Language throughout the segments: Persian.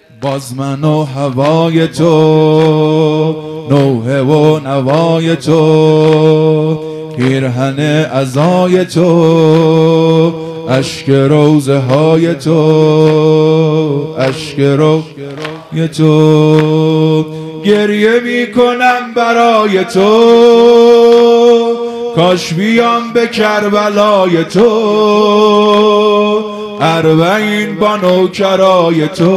باز من و هوای تو، نوحه و نوای تو، پیرهن عزای تو، اشک روزه های تو، اشک روزه تو. گریه میکنم برای تو، کاش بیام به کربلای تو، اربعین با نوکرای تو،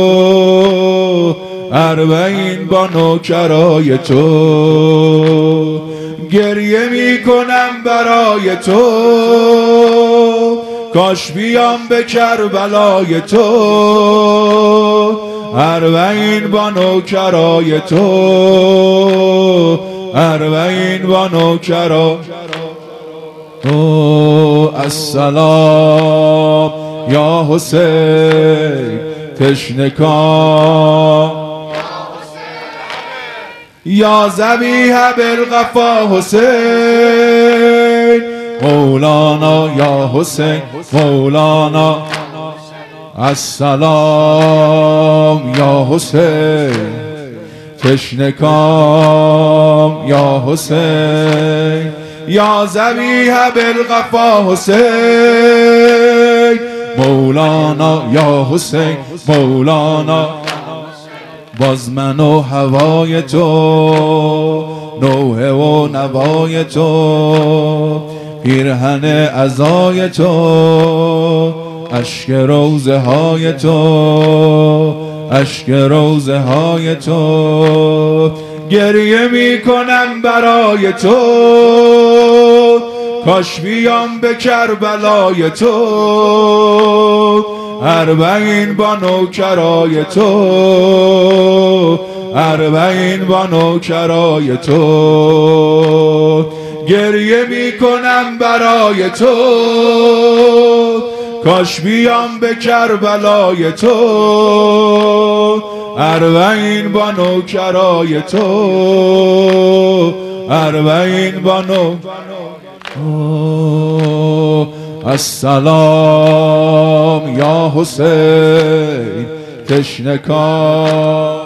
اربعین با نوکرای تو. گریه میکنم برای تو، کاش بیام به کربلای تو، اربعین با نوکرای تو، اربعین با نوکرای تو. السلام یا حسین تشنکان، یا ذبیح بالقفا حسین مولانا، یا حسین مولانا. السلام یا حسین تشنکان، یا حسین یا ذبیح بالقفا حسین مولانا، یا حسین مولانا. باز من و هوای تو، نوحه و نوای تو، پیرهن عزای تو، اشک روزه های تو، اشک روزه های تو. گریه میکنم برای تو، کاش بیام به کربلای تو، اربعین با نوکرای تو، اربعین با نوکرای تو. گریه میکنم برای تو، کاش بیام به کربلای تو، اربعین با نوکرای تو، اربعین با السلام یا حسین تشنکان.